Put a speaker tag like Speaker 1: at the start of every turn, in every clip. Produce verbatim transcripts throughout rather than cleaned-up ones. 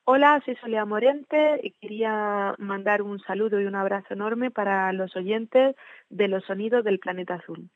Speaker 1: Hola, soy Soledad Morente y quería mandar un saludo y un abrazo enorme para los oyentes de Los Sonidos del Planeta Azul.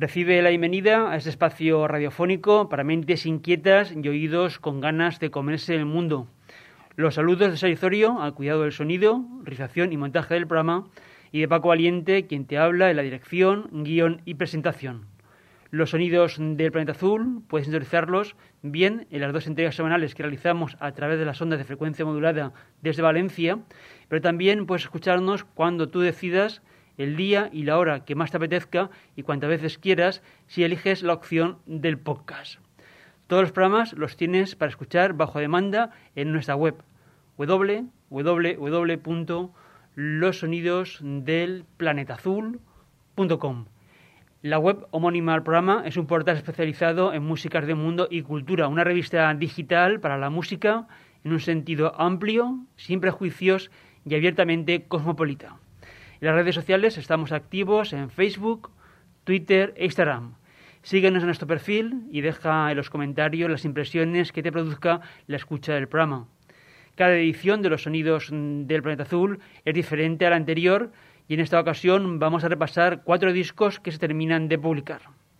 Speaker 2: Recibe la bienvenida a este espacio radiofónico para mentes inquietas y oídos con ganas de comerse el mundo. Los saludos de Sergio Osorio al cuidado del sonido, realización y montaje del programa, y de Paco Valiente, quien te habla en la dirección, guión y presentación. Los sonidos del planeta azul puedes sintonizarlos bien en las dos entregas semanales que realizamos a través de las ondas de frecuencia modulada desde Valencia, pero también puedes escucharnos cuando tú decidas el día y la hora que más te apetezca y cuantas veces quieras si eliges la opción del podcast. Todos los programas los tienes para escuchar bajo demanda en nuestra web doble u doble u doble u punto los sonidos del planeta azul punto com. La web homónima al programa es un portal especializado en músicas del mundo y cultura, una revista digital para la música en un sentido amplio, sin prejuicios y abiertamente cosmopolita. En las redes sociales estamos activos en Facebook, Twitter e Instagram. Síguenos en nuestro perfil y deja en los comentarios las impresiones que te produzca la escucha del programa. Cada edición de los sonidos del planeta azul es diferente a la anterior y en esta ocasión vamos a repasar cuatro discos que se terminan de publicar.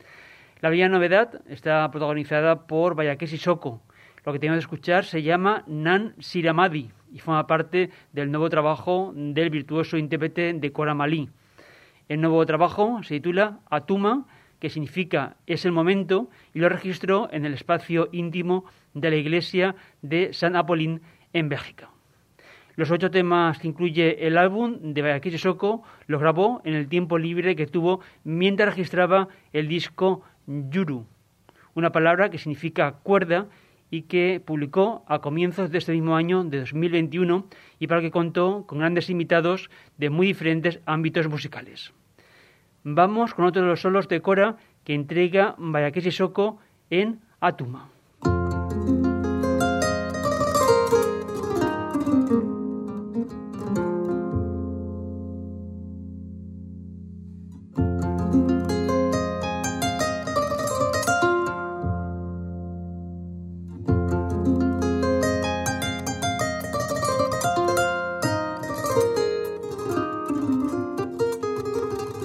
Speaker 2: La bella novedad está protagonizada por Baya-K Sissoko. Lo que tenemos que escuchar se llama Nan Siramadi y forma parte del nuevo trabajo del virtuoso intérprete de Cora Malí. El nuevo trabajo se titula Atuma, que significa es el momento, y lo registró en el espacio íntimo de la iglesia de San Apolín en Bélgica. Los ocho temas que incluye el álbum de Baya-K Sissoko los grabó en el tiempo libre que tuvo mientras registraba el disco Yuru, una palabra que significa cuerda y que publicó a comienzos de este mismo año de dos mil veintiuno y para el que contó con grandes invitados de muy diferentes ámbitos musicales. Vamos con otro de los solos de Cora que entrega Baya-K Sissoko en Atuma.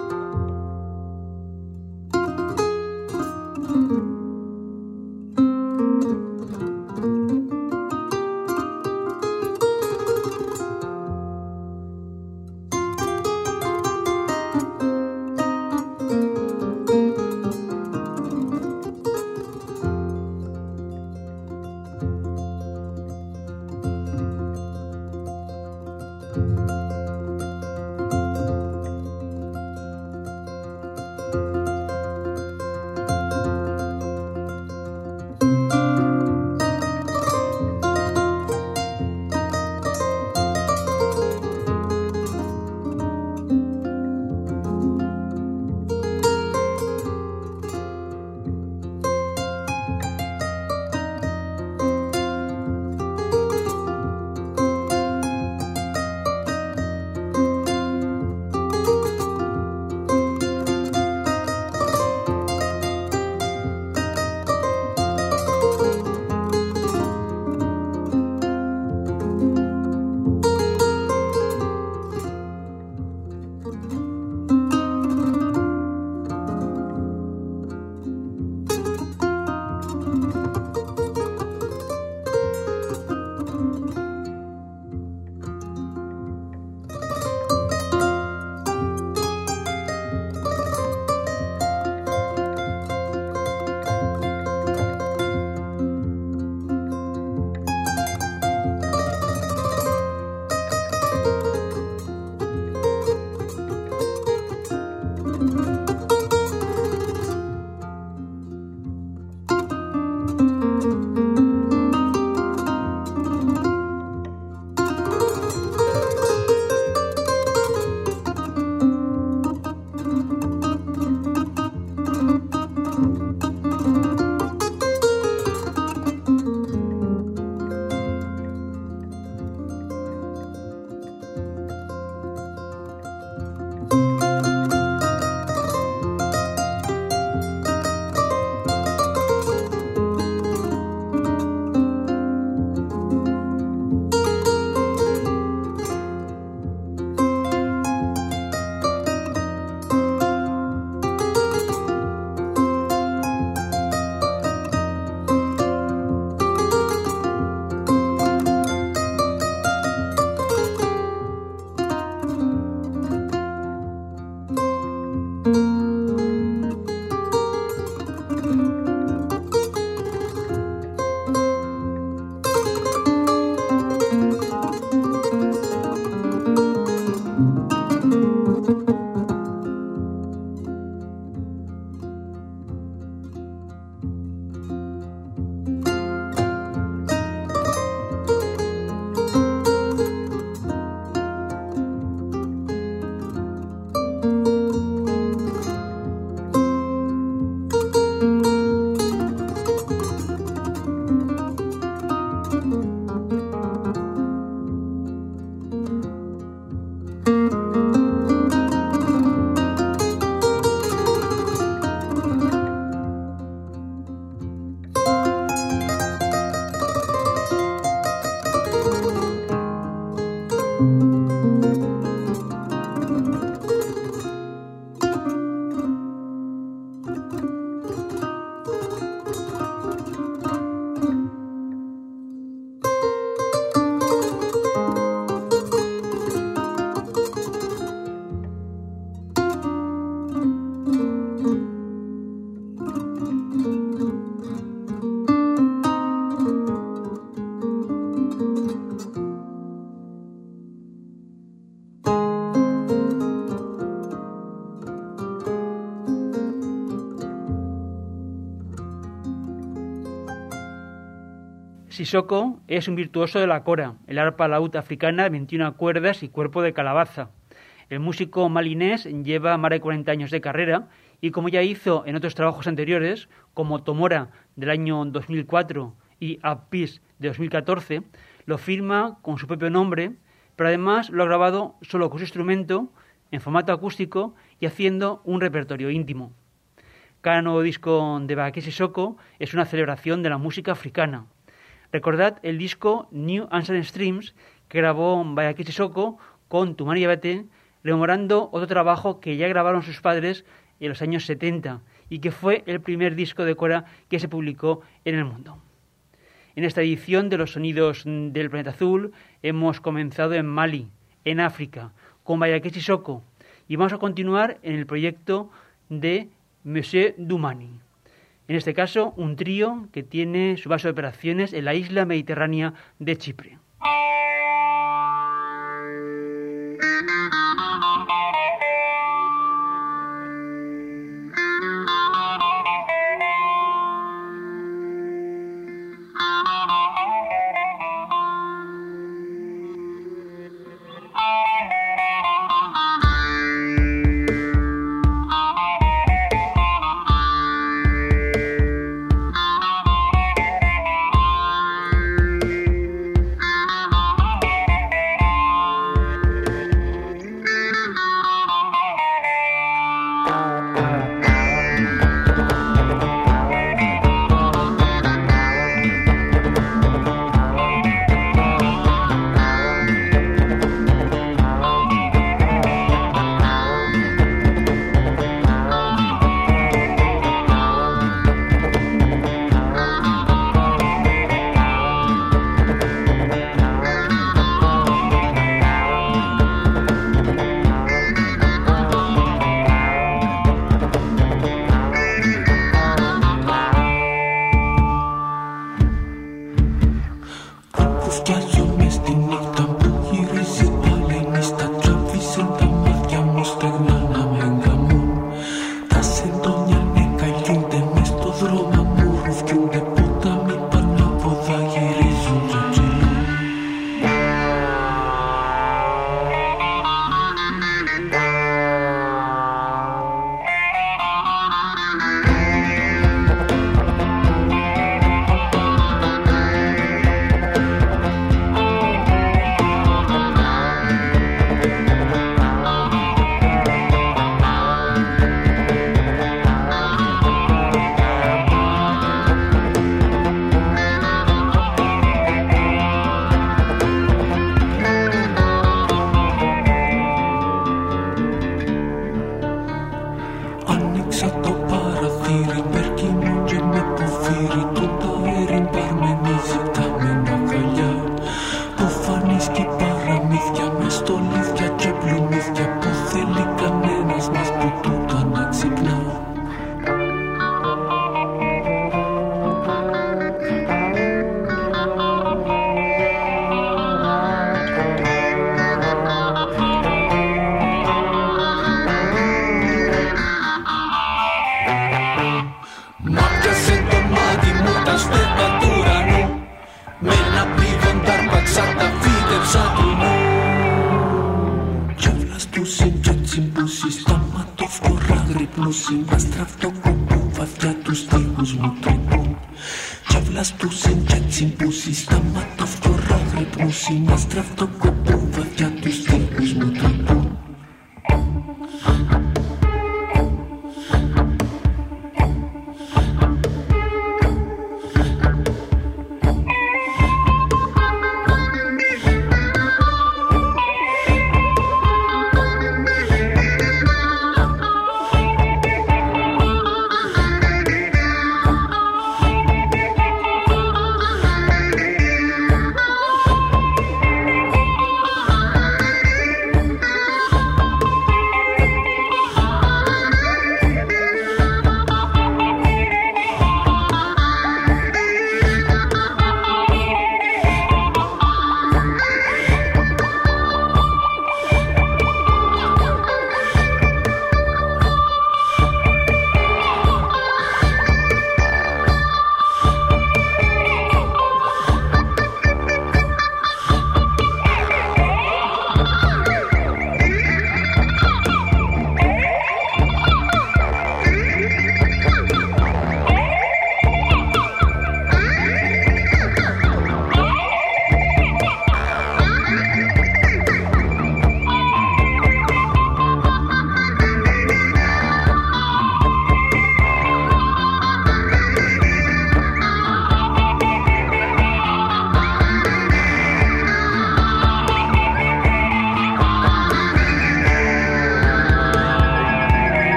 Speaker 3: Thank you.
Speaker 2: Sissoko es un virtuoso de la kora, el arpa laúd africana de veintiuna cuerdas y cuerpo de calabaza. El músico malinés lleva más de cuarenta años de carrera y, como ya hizo en otros trabajos anteriores, como Tomora del año dos mil cuatro y Up Peace de dos mil catorce, lo firma con su propio nombre, pero además lo ha grabado solo con su instrumento, en formato acústico y haciendo un repertorio íntimo. Cada nuevo disco de Bayake Sissoko es una celebración de la música africana. Recordad el disco New Ancient Streams que grabó Bayake Sissoko con Toumani Diabaté, rememorando otro trabajo que ya grabaron sus padres en los años setenta y que fue el primer disco de kora que se publicó en el mundo. En esta edición de los Sonidos del Planeta Azul hemos comenzado en Mali, en África, con Bayake Sissoko, y vamos a continuar en el proyecto de Monsieur Toumani. En este caso, un trío que tiene su base de operaciones en la isla mediterránea de Chipre.
Speaker 3: Strawto kopu, watia tu styku z mutryku.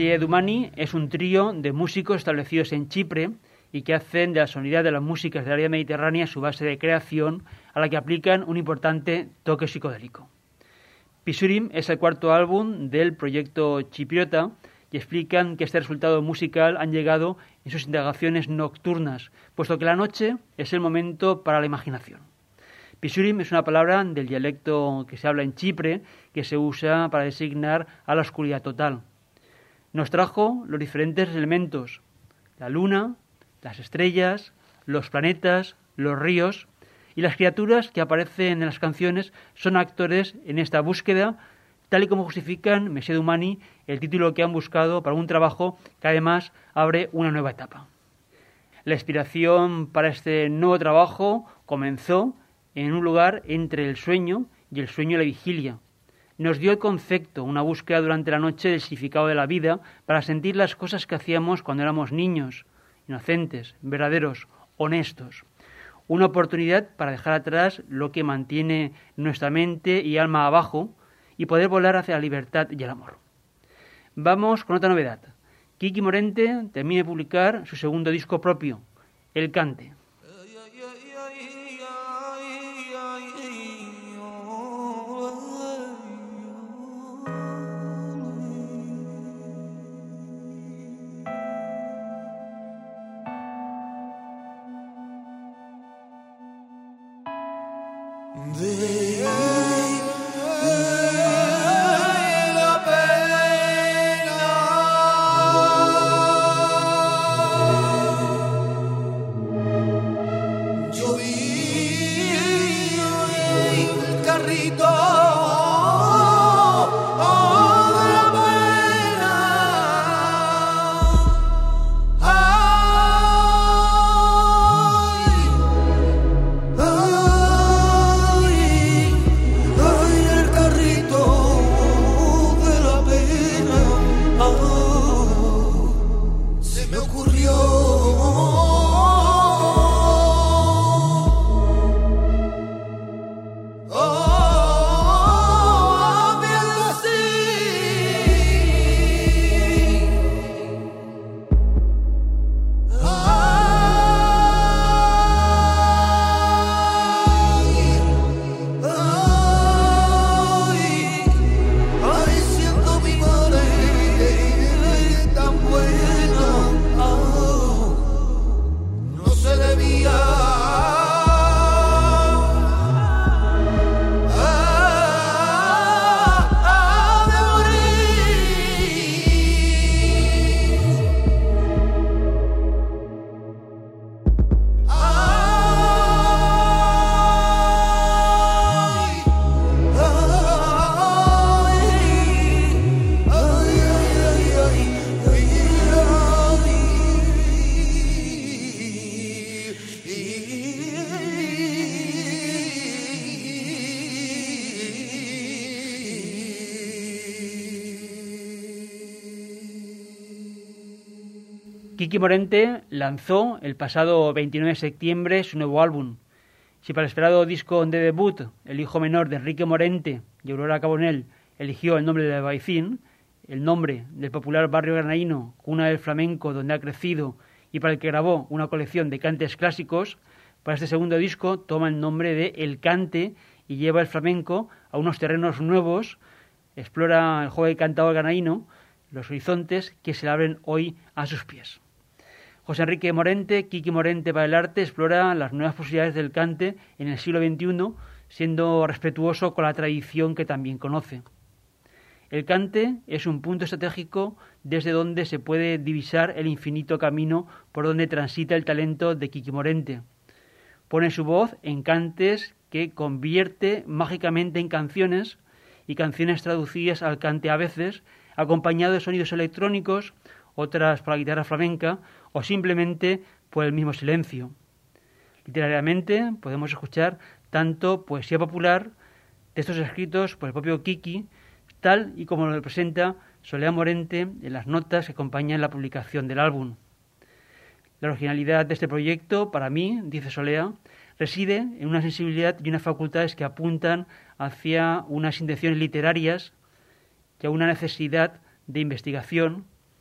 Speaker 2: Dumani es un trío de músicos establecidos en Chipre y que hacen de la sonoridad de las músicas del área mediterránea su base de creación, a la que aplican un importante toque psicodélico. Pisurim es el cuarto álbum del proyecto chipriota y explican que este resultado musical han llegado en sus indagaciones nocturnas, puesto que la noche es el momento para la imaginación. Pisurim es una palabra del dialecto que se habla en Chipre que se usa para designar a la oscuridad total. Nos trajo los diferentes elementos: la luna, las estrellas, los planetas, los ríos, y las criaturas que aparecen en las canciones son actores en esta búsqueda, tal y como justifican Messier Dumani el título que han buscado para un trabajo que además abre una nueva etapa. La inspiración para este nuevo trabajo comenzó en un lugar entre el sueño y el sueño y la vigilia. Nos dio el concepto, una búsqueda durante la noche del significado de la vida para sentir las cosas que hacíamos cuando éramos niños, inocentes, verdaderos, honestos. Una oportunidad para dejar atrás lo que mantiene nuestra mente y alma abajo y poder volar hacia la libertad y el amor. Vamos con otra novedad. Kiki Morente termina de publicar su segundo disco propio, El Cante. Kiki Morente lanzó el pasado veintinueve de septiembre su nuevo álbum. Si para el esperado disco de debut el hijo menor de Enrique Morente y Aurora Cabonel eligió el nombre de Albaicín, el nombre del popular barrio granaíno, cuna del flamenco donde ha crecido y para el que grabó una colección de cantes clásicos, para este segundo disco toma el nombre de El Cante y lleva el flamenco a unos terrenos nuevos, explora el juego del cantador granaíno, los horizontes que se le abren hoy a sus pies. José Enrique Morente, Kiki Morente para el arte, explora las nuevas posibilidades del cante en el siglo veintiuno, siendo respetuoso con la tradición que también conoce. El cante es un punto estratégico desde donde se puede divisar el infinito camino por donde transita el talento de Kiki Morente. Pone su voz en cantes que convierte mágicamente en canciones y canciones traducidas al cante a veces, acompañado de sonidos electrónicos, otras por la guitarra flamenca o simplemente por el mismo silencio. Literariamente podemos escuchar tanto poesía popular, textos escritos por el propio Kiki, tal y como lo representa Solea Morente en las notas que acompañan la publicación del álbum. La originalidad de este proyecto, para mí, dice Solea, reside en una sensibilidad y unas facultades que apuntan hacia unas intenciones literarias y a una necesidad de investigación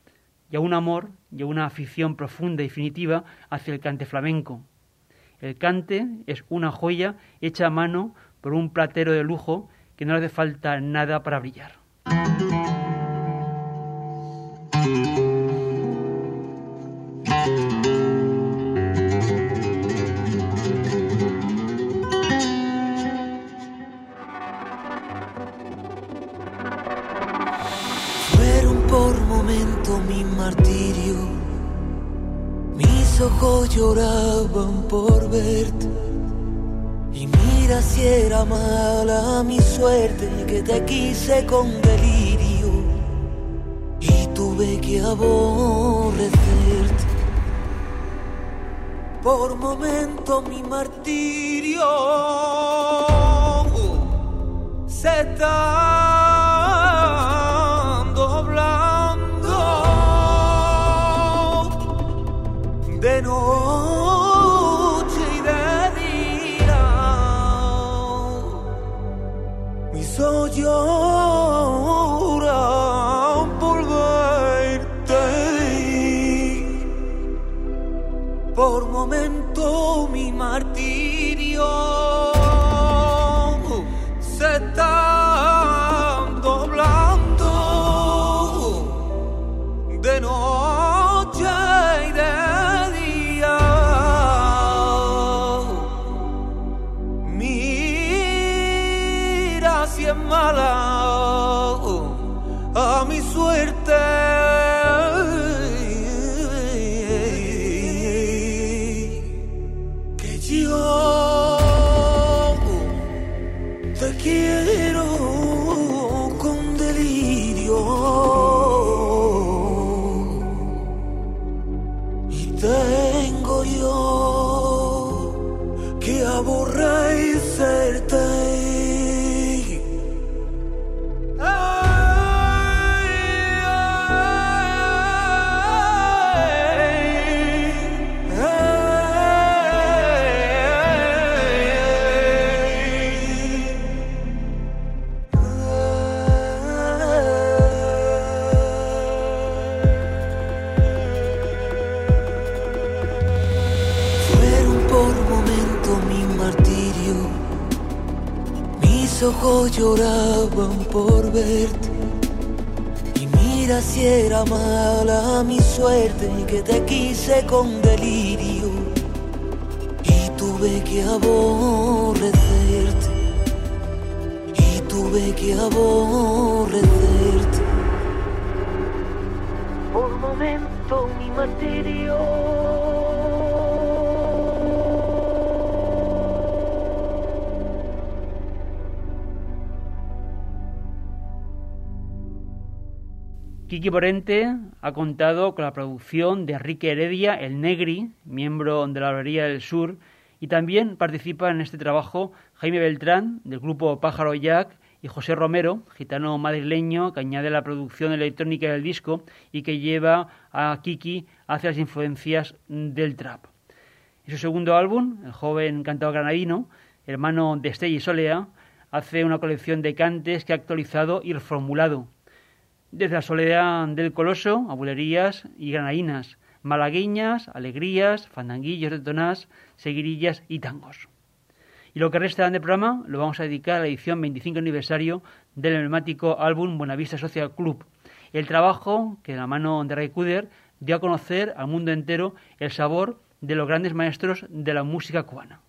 Speaker 2: y a un amor y a una afición profunda y definitiva hacia el cante flamenco. El cante es una joya hecha a mano por un platero de lujo que no le hace falta nada para brillar.
Speaker 3: Fueron por momento mi martirio, mis ojos lloraban por verte. Y mira si era mala mi suerte, que te quise con delirio y tuve que aborrecerte. Por momento mi martirio se está doblando de noche y de día. Mis ojos lloran por verte. Por momento mi martirio se está doblando de noche y de día. Mira si es mala a mi suerte, que yo te quiero con delirio y tengo yo que aborrecerte. Mis ojos lloraban por verte y mira si era mala mi suerte, que te quise con delirio y tuve que aborrecerte, y tuve que aborrecerte. Por momento mi martirio
Speaker 2: Quiqui Porente ha contado con la producción de Enrique Heredia, el Negri, miembro de la Barbería del Sur, y también participa en este trabajo Jaime Beltrán, del grupo Pájaro Jack, y José Romero, gitano madrileño, que añade la producción electrónica del disco y que lleva a Quiqui hacia las influencias del trap. En su segundo álbum, el joven cantador granadino, hermano de Estella y Solea, hace una colección de cantes que ha actualizado y reformulado. Desde la soledad del Coloso a bulerías y granadinas, malagueñas, alegrías, fandanguillos de tonás, seguirillas y tangos. Y lo que resta del programa lo vamos a dedicar a la edición veinticinco aniversario del emblemático álbum Buenavista Social Club, el trabajo que de la mano de Ray Cooder dio a conocer al mundo entero el sabor de los grandes maestros de la música cubana.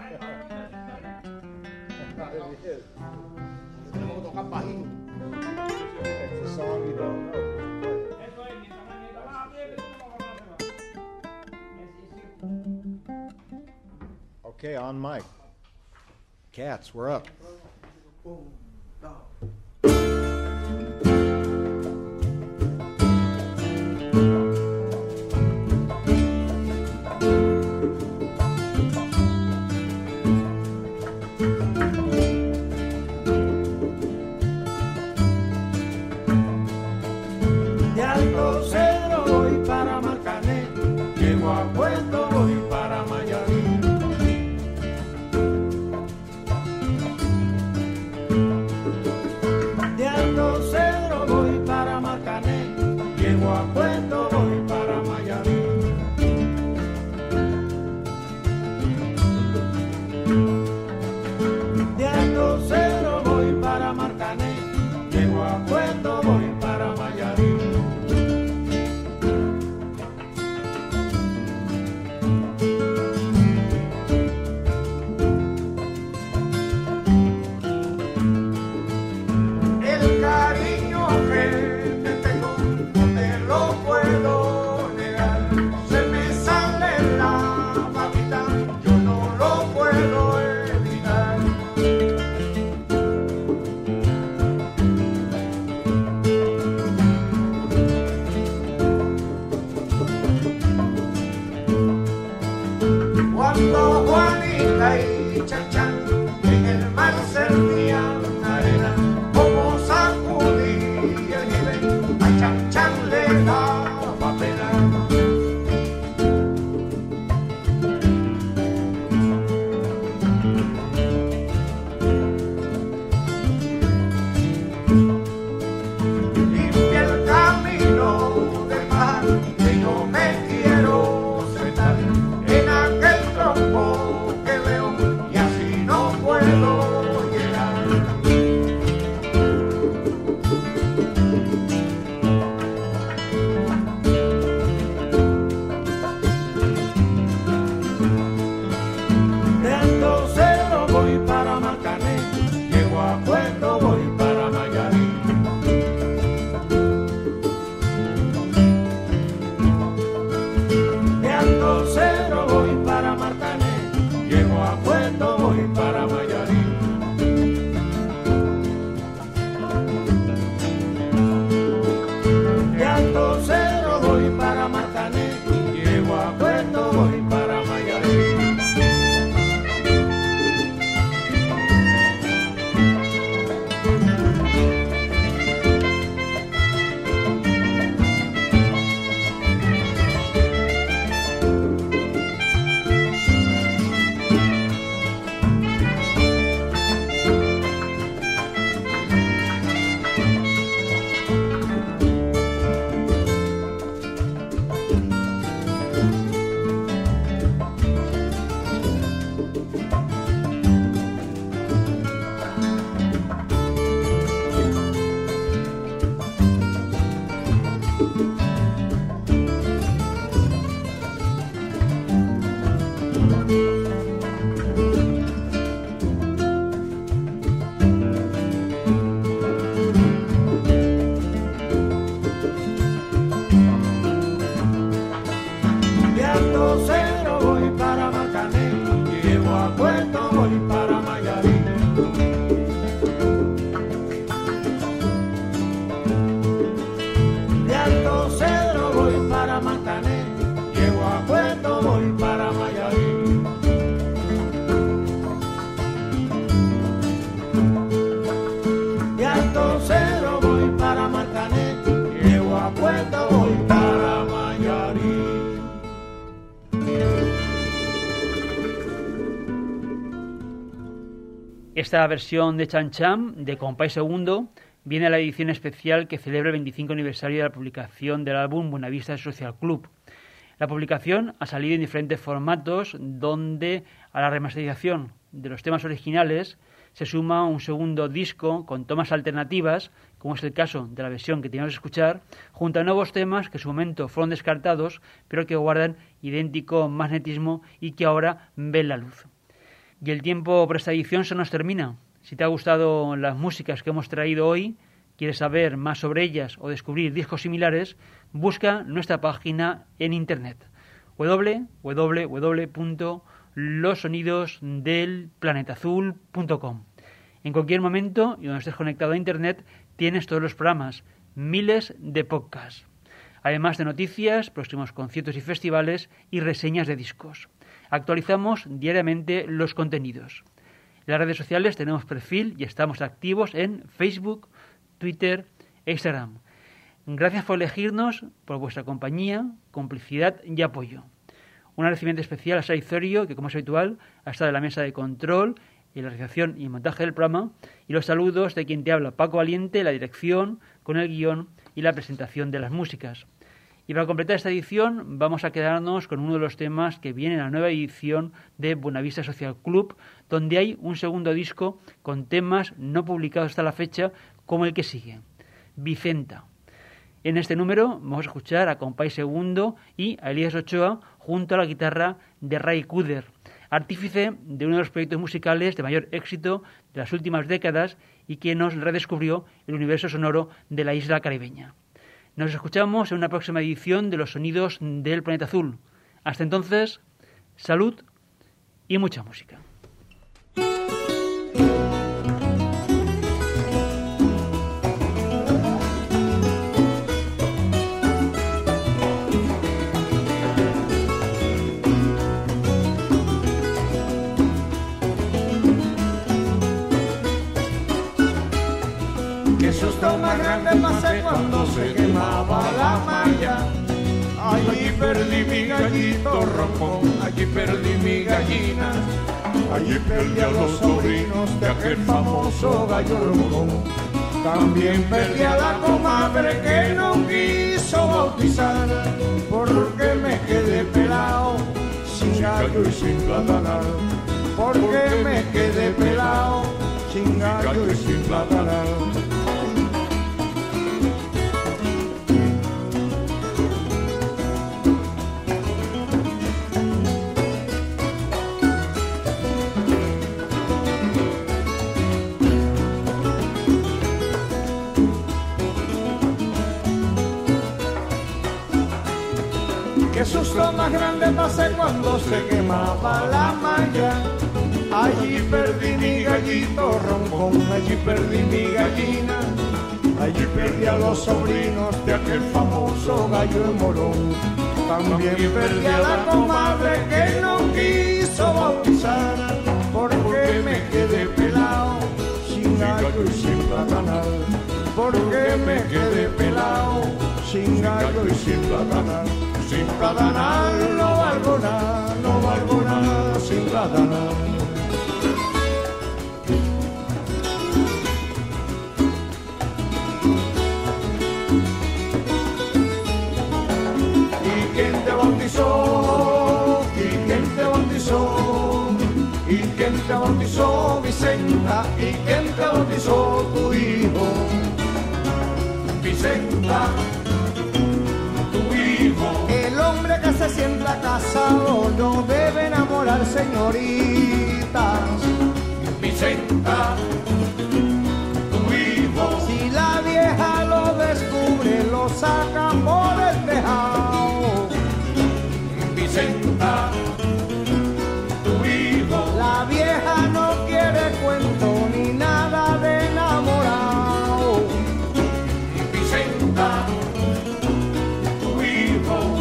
Speaker 4: Okay, on mic. Cats, we're up.
Speaker 5: De Alto Cedro voy para Marcané, llego a Puerto voy para Mayarí. y chan chan, en el mar servían arena, como sacudía el nivel, a chan chan le daba pena.
Speaker 2: Esta versión de Chan Chan, de Compás Segundo, viene a la edición especial que celebra el veinticinco aniversario de la publicación del álbum Buenavista Social Club. La publicación ha salido en diferentes formatos, donde a la remasterización de los temas originales se suma un segundo disco con tomas alternativas, como es el caso de la versión que teníamos que escuchar, junto a nuevos temas que en su momento fueron descartados, pero que guardan idéntico magnetismo y que ahora ven la luz. Y el tiempo por esta edición se nos termina. Si te ha gustado las músicas que hemos traído hoy, quieres saber más sobre ellas o descubrir discos similares, busca nuestra página en internet doble u doble u doble u punto los sonidos del planeta azul punto com. En cualquier momento y donde estés conectado a internet tienes todos los programas, miles de podcasts, además de noticias, próximos conciertos y festivales y reseñas de discos. Actualizamos diariamente los contenidos. En las redes sociales tenemos perfil y estamos activos en Facebook, Twitter e Instagram. Gracias por elegirnos, por vuestra compañía, complicidad y apoyo. Un agradecimiento especial a Sara Izorio, que como es habitual ha estado en la mesa de control, en la realización y montaje del programa, y los saludos de quien te habla, Paco Valiente, la dirección, con el guión y la presentación de las músicas. Y para completar esta edición vamos a quedarnos con uno de los temas que viene en la nueva edición de Buenavista Social Club, donde hay un segundo disco con temas no publicados hasta la fecha, como el que sigue, Vicenta. En este número vamos a escuchar a Compás Segundo y a Elías Ochoa junto a la guitarra de Ray Cooder, artífice de uno de los proyectos musicales de mayor éxito de las últimas décadas y que nos redescubrió el universo sonoro de la isla caribeña. Nos escuchamos en una próxima edición de Los Sonidos del Planeta Azul. Hasta entonces, salud y mucha música.
Speaker 5: susto más grande pasé cuando se quemaba la malla. Allí perdí mi gallito roncón, allí perdí mi gallina, allí perdí a los sobrinos de aquel famoso gallo roncón. También perdí a la comadre que no quiso bautizar, porque me quedé pelado, sin gallo y sin platanal. Porque me quedé pelado, sin gallo y sin platanal. Qué susto más grande pasé cuando se quemaba la malla. Allí perdí mi gallito roncón, allí perdí mi gallina, allí perdí a los sobrinos de aquel famoso gallo morón. También perdí a la comadre que no quiso bautizar, porque me quedé pelado, sin gallo y sin platanal. Porque me quedé pelado, sin gallo y sin platanal. Sin platanal no valgo nada, no valgo nada sin platanal. ¿Y quién te bautizó? ¿Y quién te bautizó? ¿Y quién te bautizó, Vicenta? ¿Y quién te bautizó tu hijo? Vicenta, tu hijo. El hombre que se sienta casado no debe enamorar señoritas. Vicenta, tu hijo. Si la vieja lo descubre, lo saca por el tejado. Vicenta, tu hijo. La vieja no quiere cuento ni nada de enamorado. Vicenta, tu hijo.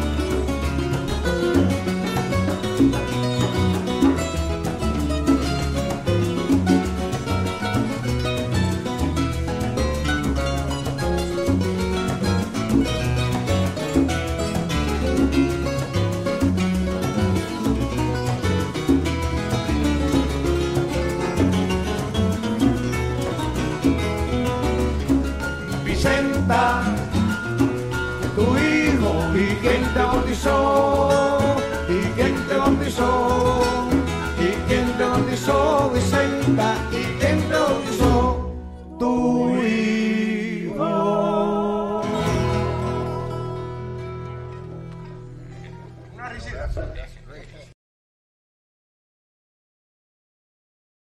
Speaker 5: Vicenta, tu hijo. ¿Y quién te bautizó? ¿Y quién te bautizó? ¿Y quién te bautizó, Vicenta? ¿Y quién te bautizó? Tu hijo. Una risita.